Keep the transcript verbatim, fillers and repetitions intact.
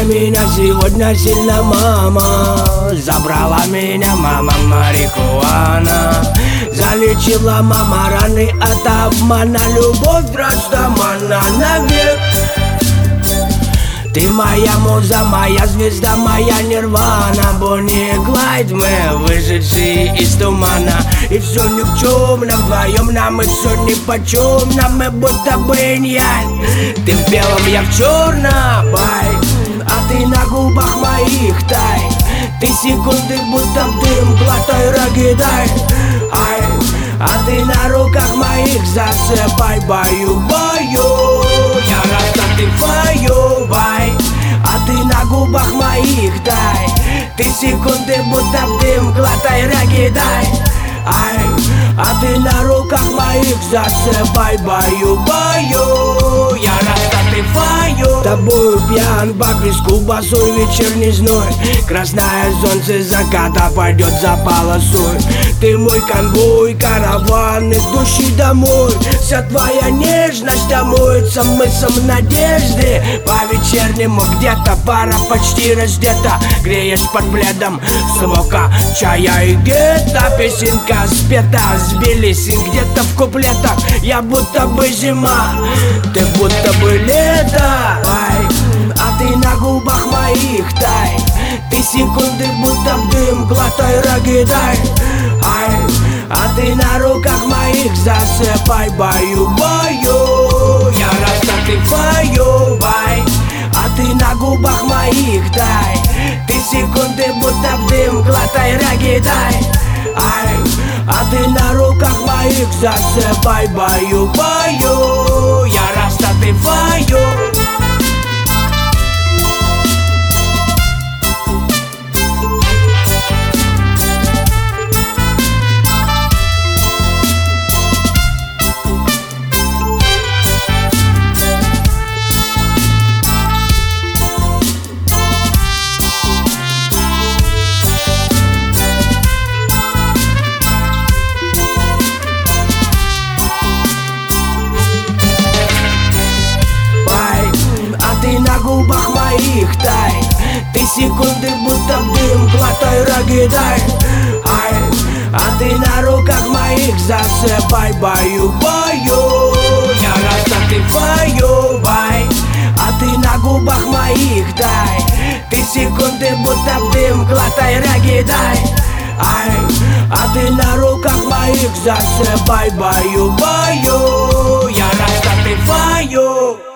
меня сегодня сильно мама. Забрала меня мама марихуана. Залечила мама раны от обмана. Любовь драстамана навек. Ты моя муза, моя звезда, моя нирвана. Бонни и Клайд, мы вышедшие из тумана. И все ни в чем, нам вдвоем, нам и все ни почем. Нам мы будто бы инь-янь. Ты в белом, я в черном, бай. А ты на губах моих тай. Ты секунды будто в дым, глотай, рогидай. Ай, а ты на руках моих засыпай. Баю-баю, я рад, ты фаю, бай. А ты на губах моих дай. Ты секунды будто в дым, глотай, рогидай. Ай, а ты на руках моих засыпай. Баю-баю, я рад, ты фаю. Тобою пьян, бакли с кубасой, вечерний зной. Красное солнце заката пойдет за полосой. Ты мой конвой, караван, идущий домой. Вся твоя нежность омоется мысом надежды. По-вечернему где-то пара почти раздета. Греешь под пледом смока, чая и гетто. Песенка спета, сбились где-то в куплетах. Я будто бы зима, ты будто бы лето. Ай, а ты на губах моих тай. Ты секунды будто в дым, глотай, рогидай. Ай, а ты на руках моих засыпай. Баю-баю, я рад, ты фаю, бай. А ты на губах моих дай. Ты секунды будто в дым, глотай, рогидай. Ай, а ты на руках моих засыпай. Баю-баю, я рад, ты фаю. На губах моих тай. Ты секунды будто в дым, глотай, рогидай. Ай, а ты на руках моих засыпай. Баю-баю, я рад, ты фаю, бай. А ты на губах моих дай. Ты секунды будто в дым, глотай, рогидай. Ай, а ты на руках моих засыпай. Баю-баю, я рад, ты фаю.